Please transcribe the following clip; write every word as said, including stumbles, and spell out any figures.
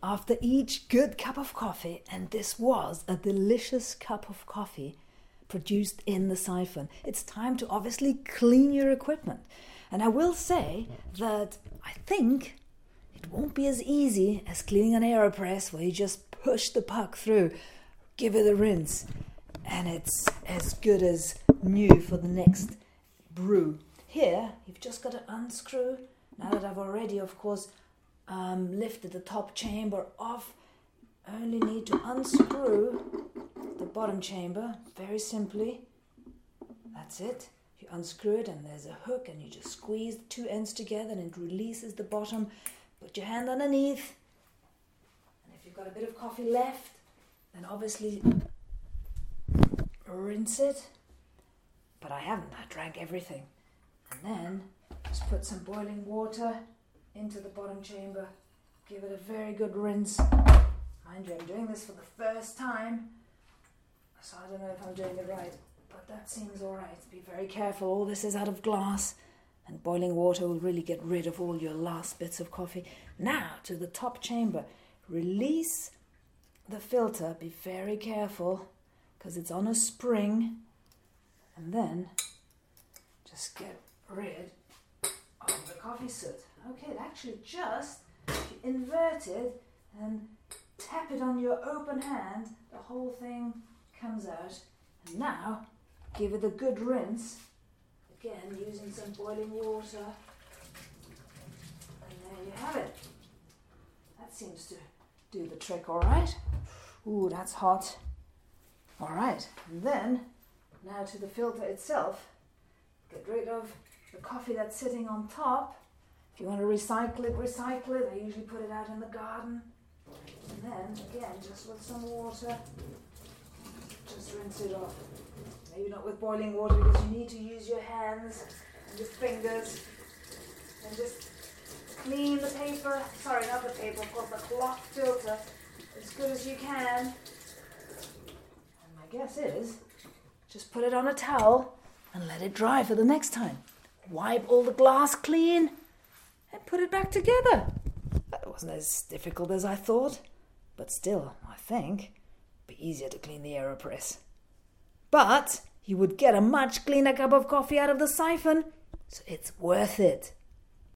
after each good cup of coffee, and this was a delicious cup of coffee produced in the siphon, it's time to obviously clean your equipment. And I will say that I think it won't be as easy as cleaning an AeroPress where you just push the puck through, give it a rinse, and it's as good as new for the next brew. Here, you've just got to unscrew. Now that I've already, of course, um, lifted the top chamber off, only need to unscrew the bottom chamber very simply. That's it. You unscrew it and there's a hook and you just squeeze the two ends together and it releases the bottom. Put your hand underneath, and if you've got a bit of coffee left, then obviously rinse it. But I haven't, I drank everything. And then just put some boiling water into the bottom chamber, give it a very good rinse. Mind you, I'm doing this for the first time, so I don't know if I'm doing it right, but that seems alright. Be very careful, all this is out of glass, and boiling water will really get rid of all your last bits of coffee. Now to the top chamber, release the filter, be very careful, because it's on a spring, and then just get rid of the coffee soot. Okay, it actually just, if you invert it and tap it on your open hand, the whole thing comes out. And now, give it a good rinse, again using some boiling water, and there you have it. That seems to do the trick, alright? Ooh, that's hot. Alright, and then, now to the filter itself. Get rid of the coffee that's sitting on top. If you want to recycle it, recycle it. I usually put it out in the garden. And then, again, just with some water, just rinse it off. Maybe not with boiling water because you need to use your hands and your fingers. And just clean the paper, sorry, not the paper, of course, the cloth filter as good as you can. And my guess is, just put it on a towel and let it dry for the next time. Wipe all the glass clean and put it back together. That wasn't as difficult as I thought, but still, I think, it'd be easier to clean the AeroPress. But you would get a much cleaner cup of coffee out of the siphon, so it's worth it.